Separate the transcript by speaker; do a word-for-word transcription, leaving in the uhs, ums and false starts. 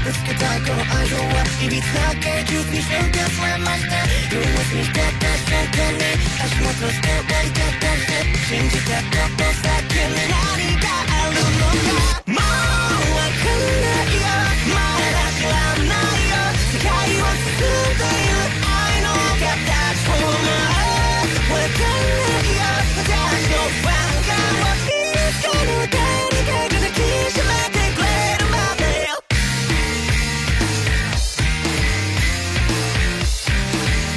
Speaker 1: ぶつけたいこの愛情はいびつな芸術に瞬間されました憂鬱にしてた瞬間に足元して割り方して信じたこと